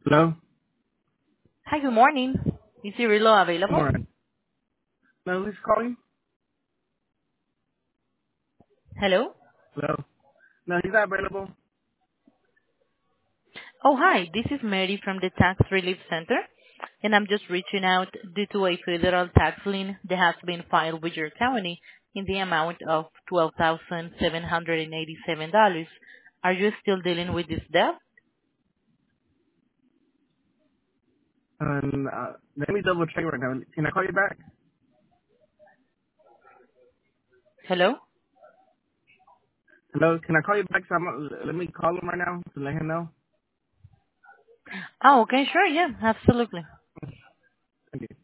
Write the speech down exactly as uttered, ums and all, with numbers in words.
Hello? Hi, good morning. Is Cirilo Good available? morning. Hello, who's calling? Hello? Hello? No, he's not available. Oh, hi. This is Mary from the Tax Relief Center, and I'm just reaching out due to a federal tax lien that has been filed with your county in the amount of twelve thousand seven hundred eighty-seven dollars. Are you still dealing with this debt? Um, uh, let me double check right now. Can I call you back? Hello? Hello? Can I call you back? So I'm, let me call him right now to let him know. Oh, okay, sure. Yeah, absolutely. Thank you.